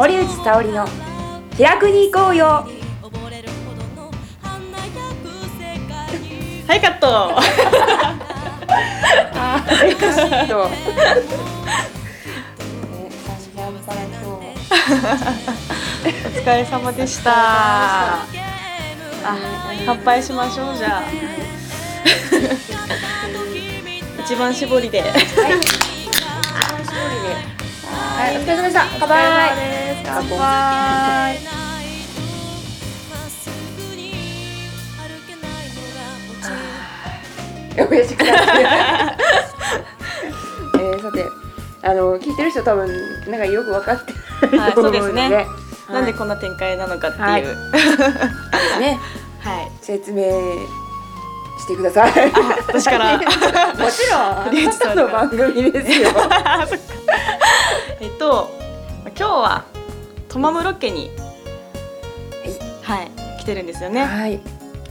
堀内沙織の気楽に行こうよ。 はい、カットお疲れ様でした。乾杯しましょう。じゃあ一番搾りで、はい、 お疲れ様でした。乾杯。 乾杯。 嬉しくなってさて、聞いてる人多分なんかよく分かってると思うので、 そうですね、なんでこんな展開なのかっていう、 はいね、 はい、 説明してください。 私からもちろんあなたの番組ですよ。 今日はトマムロケに、はい、来てるんですよね。 はい、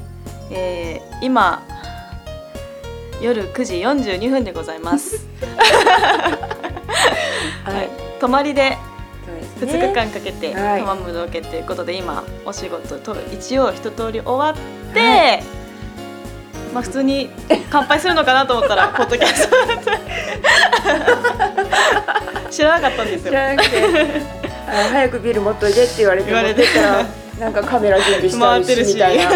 今夜9時42分でございます。はい、泊まりで2日間かけてトマムロケということで、今お仕事と一応一通り終わって、はい、普通に乾杯するのかなと思ったらポッドキャスト知らなかったんですよ。 知らなくて早くビール持っといてって言われてたらなんかカメラ準備したりしみたいな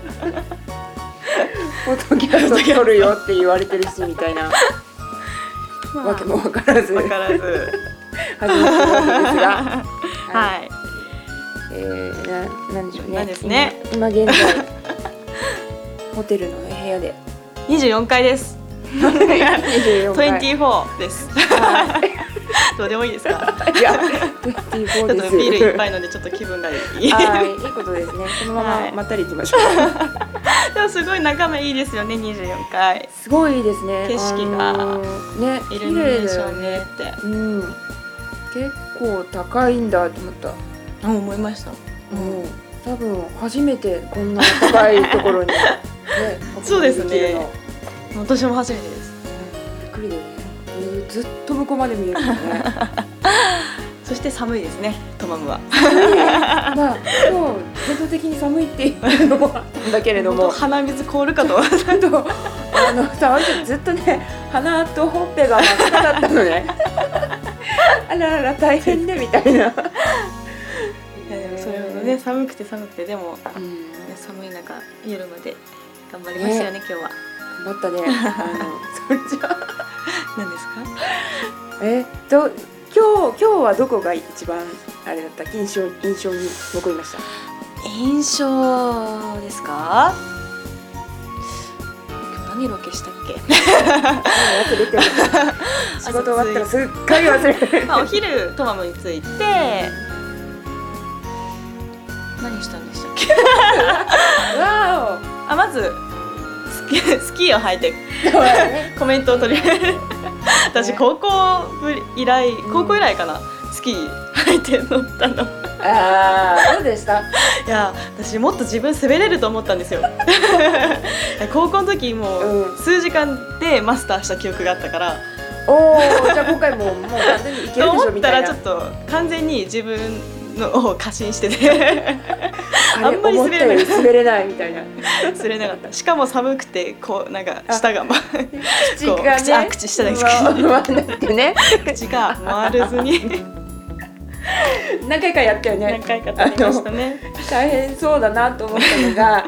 ポッドキャスト撮るよって言われてるしみたいな、わけも分からず始まってるわけですが、 はい、 なんでしょうね。 なんですね。 今現在ホテルの部屋で 24階です。 24階 24です。どうでもいいですか。 いや、24です。 ちょっとビールいっぱい飲んでちょっと気分がいい。 いいことですね。このまままったり行きましょう。 でもすごい眺めいいですよね、24階。 すごいいいですね。 景色が、 ね、 イルミネーションねって。 結構高いんだと思った。 思いました。 多分初めてこんな高いところに、ね、 そうですね。私も初めてです。 びっくりだよね。ずっと向こうまで見えるよね。 そして寒いですね、トマムは。 まあ今日全体的に寒いっていうのもあったんだけれども、 鼻水凍るかと。 ずっとね、鼻とほっぺが真っ赤だったのね。あらあら大変ねみたいな。 いやでもそれほどね、寒くてでも、寒い中夜まで頑張りましたよね、今日は。 頑張ったね。それじゃあ何ですか。 今日はどこが一番あれだった？印象に残りました。 印象ですか。今日何ロケしたっけ。 忘れてる。仕事終わったらすっかり忘れてる。 お昼トマムに着いて何したんでしたっけ。 わお。まずスキーを履いてコメントを取り私高校以来かな、スキー履いて乗ったの。 どうでした？ いや、私もっと自分滑れると思ったんですよ。高校の時もう数時間でマスターした記憶があったから、 じゃあ今回も完全にいけるでしょみたいな。 と思ったらちょっと完全に自分のを過信しててあんまり滑れないみたいな。 滑れなかった。しかも寒くてこうなんか舌が口下だけ口が回らずに何回かやったよね。 何回かやりましたね。 大変そうだなと思ったのが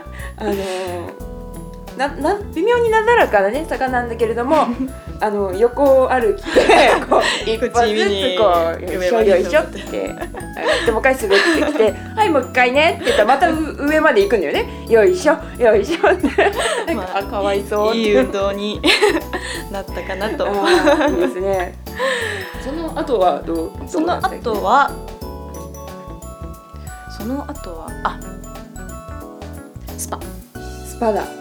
微妙になだらかなね坂なんだけれども横歩きでこう一歩ずつこうよいしょってでもう一回滑ってきてはいもう一回ねって言ったらまた上まで行くんだよね。よいしょよいしょってなんかかわいそうっていい運動になったかなと。 いいですね。その後はどうその後はスパだ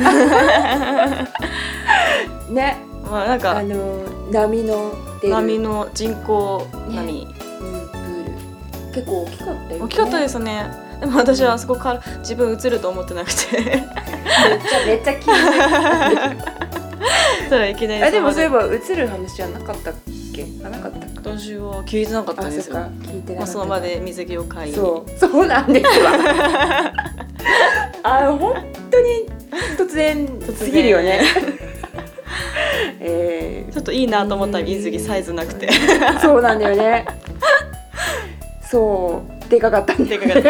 ね。 なんか波の人工波、 プール結構大きかったよね。 大きかったですね。でも私はあそこから自分映ると思ってなくてめっちゃ気になる。 それいきなりでもそういえば映る話はなかったっけ。 け？なかったか。 私は聞いてなかったんですよ。 聞いてなかった。 その場で水着を買いに。 そうなんですわ。本当に突然すぎるよね。 ちょっといいなと思ったら水着サイズなくて。 そうなんだよね。そうでかかったんだよね。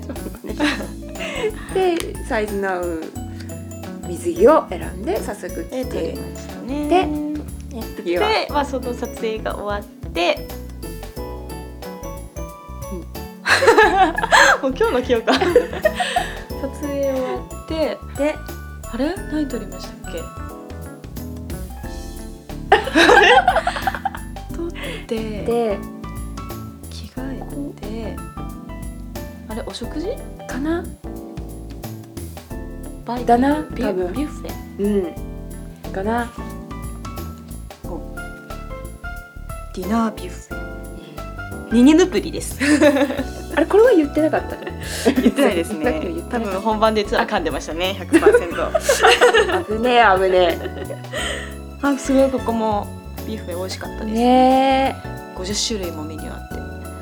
でサイズの合う水着を選んで早速着て撮りましたね。 で次はその撮影が終わって、もう今日の記憶撮影終わってであれ何撮りましたっけ？撮ってで着替えて、あれお食事かなだなビュッフェかな。 ディナービュッフェニニヌプリです。 あれこれは言ってなかったね。 言ってないですね。多分本番で言ってたら噛んでましたね。100%。 危ねえ。 すごいここもビュッフェ美味しかったですね。 50種類もメニューあって。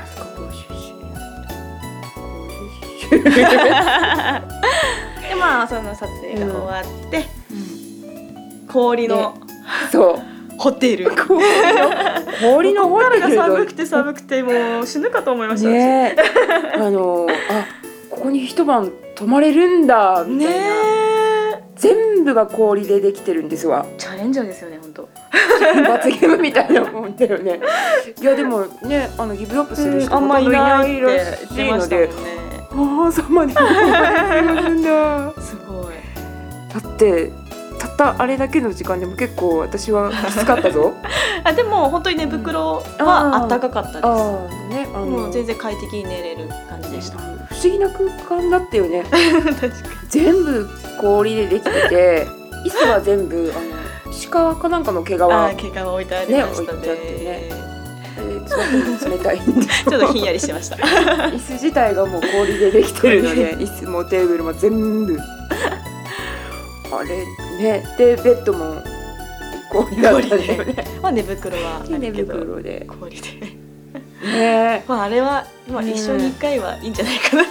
でその撮影が終わって、氷のホテル。 氷のホテルが寒くてもう死ぬかと思いましたね。ここに一晩泊まれるんだみたいな。全部が氷でできてるんですわ。 チャレンジャーですよね本当。 罰ゲームみたいなもんだよね。いやでもねギブアップする人あんまいないらしいので。 そうまでやるんだ。すごい。だってたったあれだけの時間でも結構私はきつかったぞ。 でも本当に寝袋は暖かかったです。もう全然快適に寝れる感じでした。 不思議な空間だったよね。 確かに。 全部氷でできてて、椅子は全部鹿かなんかの毛皮。 毛皮置いてありましたね。 冷たいんでちょっとひんやりしてました。 椅子自体がもう氷でできてるので、椅子もテーブルも全部あれね。でベッドも氷だったんだよね。 寝袋は寝袋で氷でね。 あれは一生に1回はいいんじゃないかなと。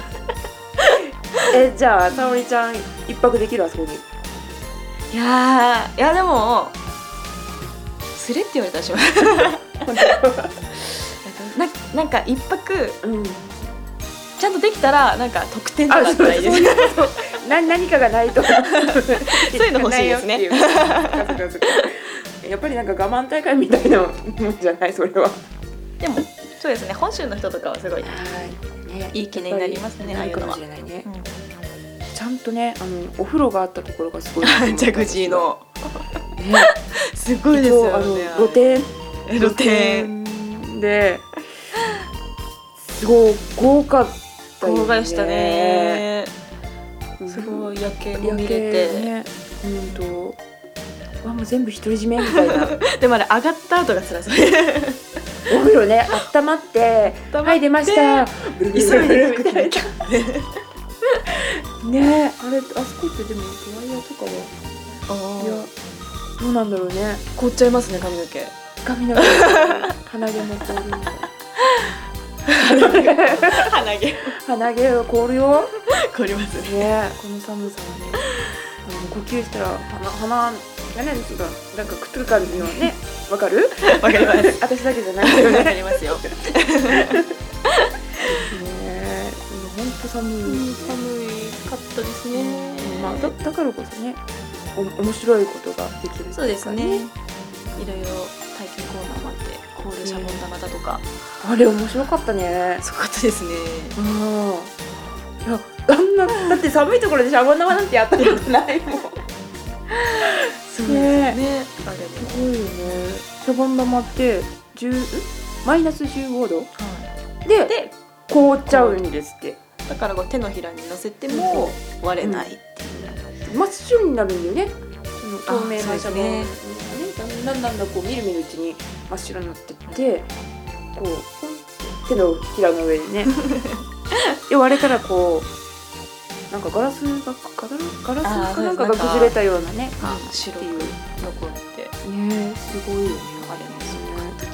じゃあ沙織ちゃん一泊できる？あそこに。 いやでもすれって言われたらします。なんか一泊、ちゃんとできたらなんか特典とかだったらいいです。 何かがないとそういうの欲しいですね。 やっぱりなんか我慢大会みたいなもんじゃないそれは。 でもそうですね。本州の人とかはすごいいい記念になりますね。ああいうのは。 ちゃんとねお風呂があったところがすごい。 ジャグジーの。すごいですよね。 露天ですごい豪華でしたね。すごい夜景も見れて、 もう全部独り占めみたいな。 でもあれ上がった後が辛そう。 お風呂ね温まってはい出ました。 急いでみたいな。 ねあれあそこってでもドライヤーとかは。いやどうなんだろうね。 凍っちゃいますね髪の毛。 鼻毛も凍るみたいな。鼻毛が凍るよ。 凍りますね。この寒さはね。呼吸したら鼻がねなんかくっつく感じのね。わかる？ わかります。 私だけじゃないよね。 わかりますよ。 ね本当寒いかったですね。 だからこそね面白いことができる。 そうですね。いろいろ体験コーナーもあって凍るシャボン玉だとか。 あれ面白かったね。 すごかったですね。 いやだって寒いところでシャボン玉なんてやったことないもん。 すごいですね。 すごいよね。シャボン玉ってマイナス15度で凍っちゃうんですって。 だから手のひらに乗せても割れないっていう。 真っ白になるんだよね。透明なシャボンね。だんだんこうみるみるうちに真っ白になってってこう手のひらの上にね。で割れたらこうなんかガラスかなんかが崩れたようなね。 白く残ってねすごいよね。 あれもすごかったで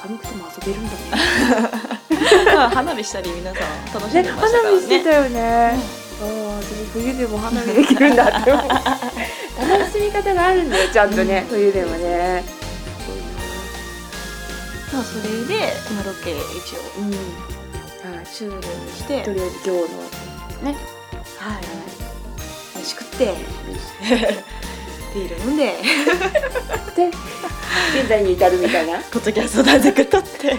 寒くても遊べるんだね花火したり皆さん楽しんでましたからね。 花火してたよね、私冬でも花火できるんだって思う楽しみ方があるんだよちゃんとね、冬でもね。 まあそれで今ロケ一応終了して、 とりあえず今日のね、 飯食ってビール飲んでで現在に至るみたいなポッドキャストなぜか撮って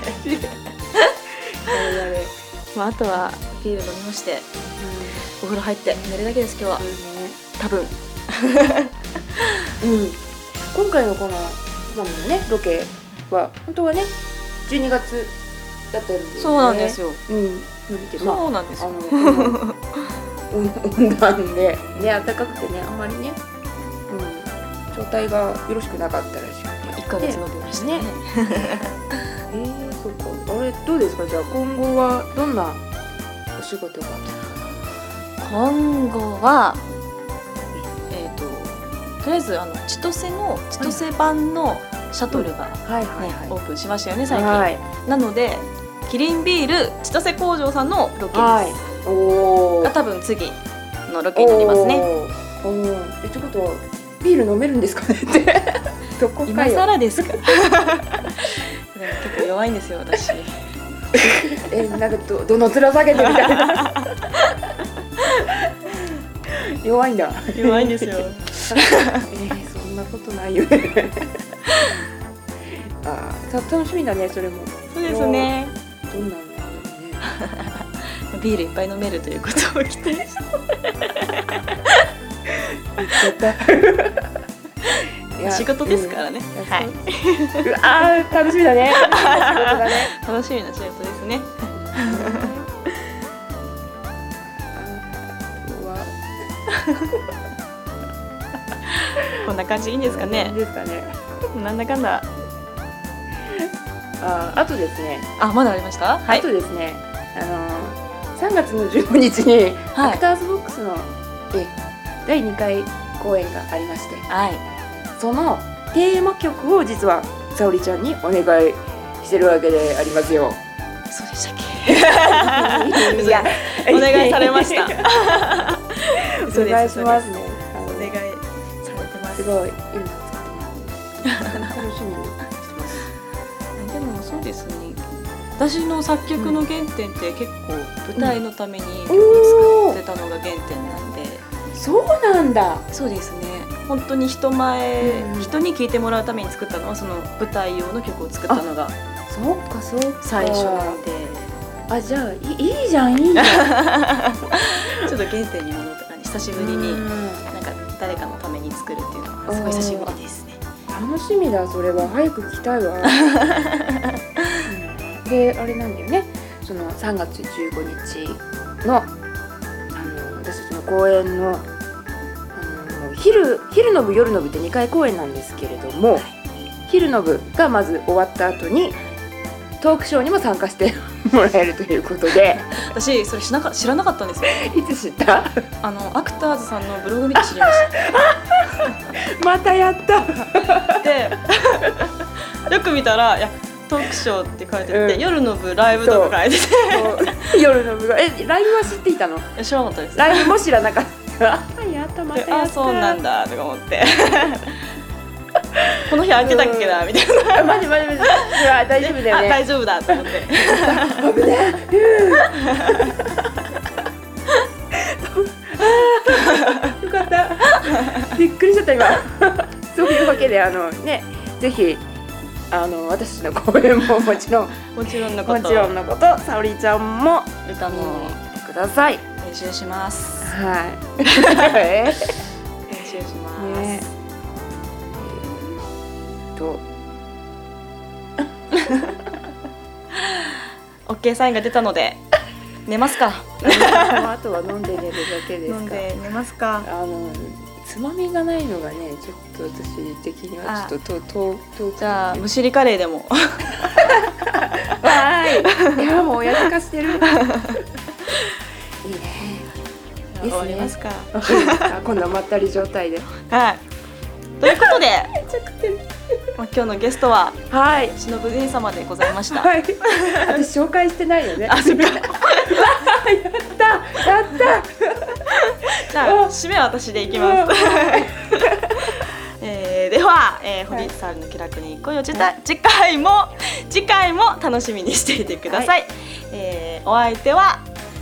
まあ、あとはビール飲みまして、お風呂入って寝るだけです今日は、多分今回のこのねロケは本当はね12月だったんですよね。 そうなんですよ、 そうなんですよ温暖でね暖かくてねあんまりね、状態がよろしくなかったらしくて 1ヶ月伸びましたねそうか。あれどうですか、じゃあ今後はどんなお仕事が。 今後はとりあえず千歳版のシャトルが、オープンしましたよね最近、なのでキリンビール千歳工場さんのロケです、が多分次のロケになりますね。 ってことはビール飲めるんですかねってそこかよ今更ですかでも結構弱いんですよ私なんかどの面下げてみたいな弱いんだ。 弱いんですよそんなことないよね楽しみだねそれも。 そうですね。 どんなんだろうねビールいっぱい飲めるということを期待して言っちゃった仕事ですからね。 楽しみだね楽しみな仕事ですねこんな感じいいんですかね。 いいですかね。 なんだかんだ。 あとですね。 まだありました。 あとですね。3月の15日にアクターズボックスの第2回公演がありまして、そのテーマ曲を実は沙織ちゃんにお願いしてるわけでありますよ。 そうでしたっけ？いや、お願いされました。 お願いしますね。 お願いされてます。 すごいいいの作ってます。楽しみにしてます。 でもそうですね。私の作曲の原点って結構舞台のために曲を作ってたのが原点なんで。 そうなんだ。 そうですね。本当に人に聴いてもらうために作ったのはその舞台用の曲を作ったのが最初なんで。 じゃあいいじゃんちょっと原点に戻った感じ。久しぶりになんか誰かのために作るっていうのはすごい久しぶりですね。 楽しみだそれは。早く聞きたいわであれなんだよね、その3月15日の私たちの公演の昼の部夜の部って2回公演なんですけれども、昼の部がまず終わった後にトークショーにも参加してもらえるということで私それ知らなかったんですよ。 いつ知った？ アクターズさんのブログ見て知りましたまたやったでよく見たらトークショーって書いてあって、夜の部ライブとか書いてて夜の部がライブは知っていたの？ 知らなかったです。 ライブも知らなかったやったまたやったそうなんだとか思ってこの日空いてたっけなみたいなマジ大丈夫だよね。 大丈夫だと思って危ねよかったびっくりしちゃった今そういうわけでぜひ私の公演ももちろんのこと沙織ちゃんも歌もください。 練習します。 練習します。OK サインが出たので寝ますか。 あとは飲んで寝るだけですか。 飲んで寝ますか。 つまみがないのがねちょっと私的にはちょっとじゃあむしりカレーでもいやもうおやつかしてるいいね。 終わりますか。 今度はまったり状態で。 ということで今日のゲストはしのぶ兄様でございました。 はい、私紹介してないよね。 あ、そっか。やったじゃあ締めは私でいきます。では、堀内さんの気楽に恋を次回も楽しみにしていてください。お相手は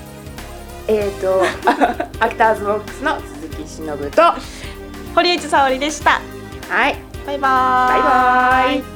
アクターズボックスの鈴木しのぶと堀内沙織でした。 はい、 バイバーイ。 バイバーイ。